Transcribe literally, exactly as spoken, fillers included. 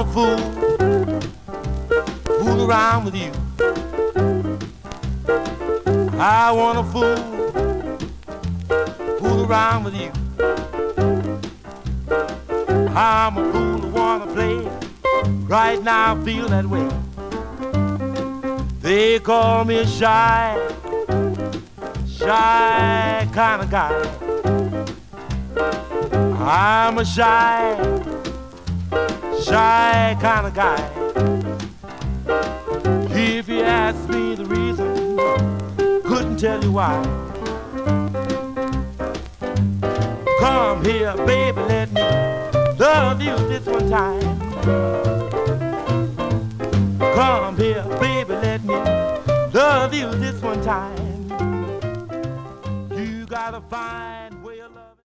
fool, fool around with you. I wanna fool, fool around with you. I'm a fool who wanna play. Right now I feel that way. They call me a shy, shy kind of guy. I'm a shy, shy kind of guy. If you ask me the reason, couldn't tell you why. Come here, baby, let me love you this one time. Come here, baby, let me love you this one time. You gotta find